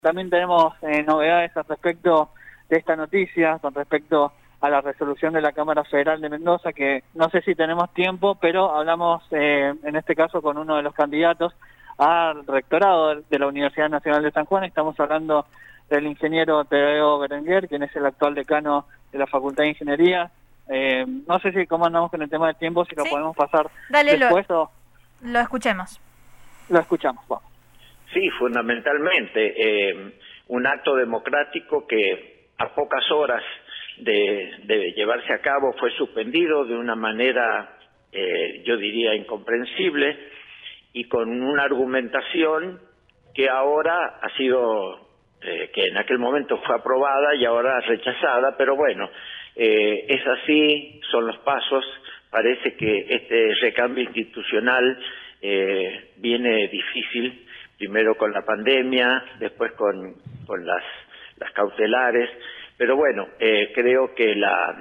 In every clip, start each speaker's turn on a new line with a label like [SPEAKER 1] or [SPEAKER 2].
[SPEAKER 1] También tenemos novedades al respecto de esta noticia, con respecto a la resolución de la Cámara Federal de Mendoza, que no sé si tenemos tiempo, pero hablamos en este caso con uno de los candidatos al rectorado de la Universidad Nacional de San Juan. Estamos hablando del ingeniero Tadeo Berenguer, quien es el actual decano de la Facultad de Ingeniería. No sé si cómo andamos con el tema del tiempo, si lo podemos pasar después o...
[SPEAKER 2] Lo escuchemos.
[SPEAKER 1] Lo escuchamos, vamos.
[SPEAKER 3] Sí, fundamentalmente un acto democrático que a pocas horas de llevarse a cabo fue suspendido de una manera, yo diría, incomprensible y con una argumentación que ahora ha sido, que en aquel momento fue aprobada y ahora rechazada, pero bueno, es así, son los pasos. Parece que este recambio institucional viene difícil, primero con la pandemia, después con las cautelares, pero bueno, creo que la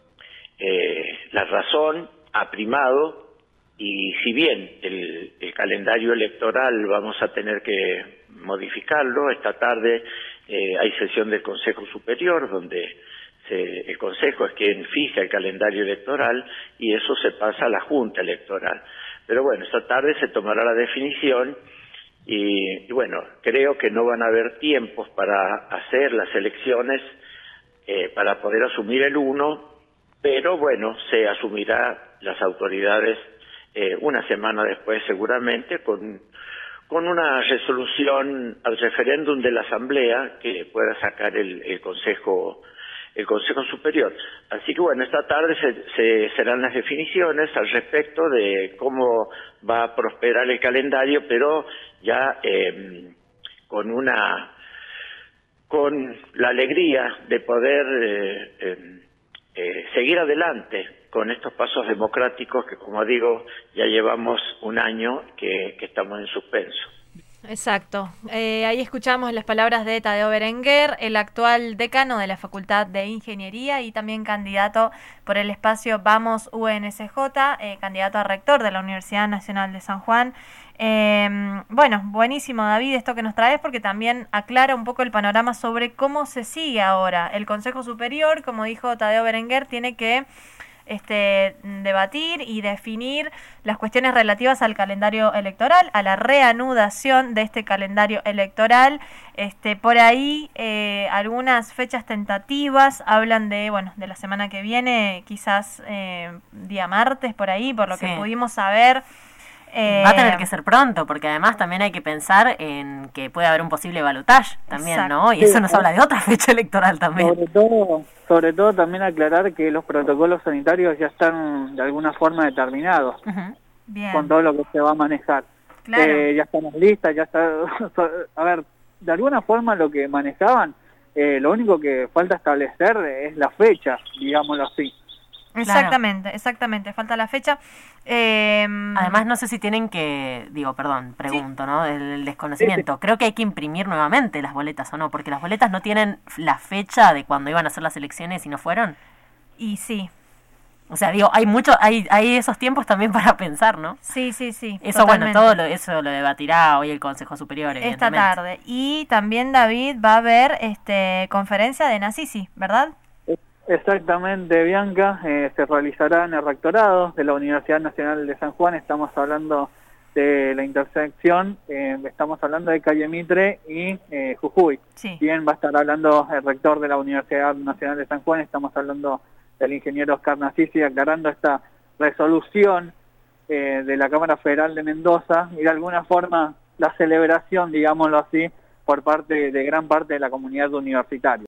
[SPEAKER 3] razón ha primado, y si bien el calendario electoral vamos a tener que modificarlo, esta tarde hay sesión del Consejo Superior donde el Consejo es quien fija el calendario electoral y eso se pasa a la Junta Electoral. Pero bueno, esta tarde se tomará la definición y bueno, creo que no van a haber tiempos para hacer las elecciones para poder asumir el 1, pero bueno, se asumirá las autoridades una semana después seguramente con una resolución al referéndum de la Asamblea que pueda sacar el Consejo Superior. Así que bueno, esta tarde serán las definiciones al respecto de cómo va a prosperar el calendario, pero ya con la alegría de poder seguir adelante con estos pasos democráticos que, como digo, ya llevamos un año que estamos en suspenso.
[SPEAKER 2] Exacto. Ahí escuchamos las palabras de Tadeo Berenguer, el actual decano de la Facultad de Ingeniería y también candidato por el espacio Vamos UNSJ, candidato a rector de la Universidad Nacional de San Juan. Bueno, buenísimo, David, esto que nos traes, porque también aclara un poco el panorama sobre cómo se sigue ahora. El Consejo Superior, como dijo Tadeo Berenguer, tiene que debatir y definir las cuestiones relativas al calendario electoral, a la reanudación de este calendario electoral. Por ahí algunas fechas tentativas hablan de la semana que viene, quizás día martes por ahí, por lo que pudimos saber.
[SPEAKER 4] Va a tener que ser pronto, porque además también hay que pensar en que puede haber un posible balotaje también, exacto, ¿no? Y eso nos habla de otra fecha electoral también.
[SPEAKER 1] Sobre todo también aclarar que los protocolos sanitarios ya están de alguna forma determinados.
[SPEAKER 2] Bien.
[SPEAKER 1] Con todo lo que se va a manejar.
[SPEAKER 2] Claro.
[SPEAKER 1] Ya estamos listas, ya está... A ver, de alguna forma lo que manejaban, lo único que falta establecer es la fecha, digámoslo así.
[SPEAKER 2] Exactamente, exactamente, falta la fecha.
[SPEAKER 4] Además, no sé si tienen que, pregunto, ¿no? El desconocimiento. Sí. Creo que hay que imprimir nuevamente las boletas, ¿o no? Porque las boletas no tienen la fecha de cuando iban a hacer las elecciones y no fueron.
[SPEAKER 2] Y sí.
[SPEAKER 4] O sea, hay esos tiempos también para pensar, ¿no?
[SPEAKER 2] Sí.
[SPEAKER 4] Eso, totalmente. Eso lo debatirá hoy el Consejo Superior,
[SPEAKER 2] esta tarde. Y también, David, va a haber conferencia de Nasisi, ¿verdad?
[SPEAKER 1] Exactamente, Bianca, se realizará en el rectorado de la Universidad Nacional de San Juan. Estamos hablando de la intersección, estamos hablando de calle Mitre y Jujuy.
[SPEAKER 2] Sí.
[SPEAKER 1] Bien, va a estar hablando el rector de la Universidad Nacional de San Juan, estamos hablando del ingeniero Oscar Nasisi, aclarando esta resolución de la Cámara Federal de Mendoza y de alguna forma la celebración, digámoslo así, por parte de gran parte de la comunidad universitaria.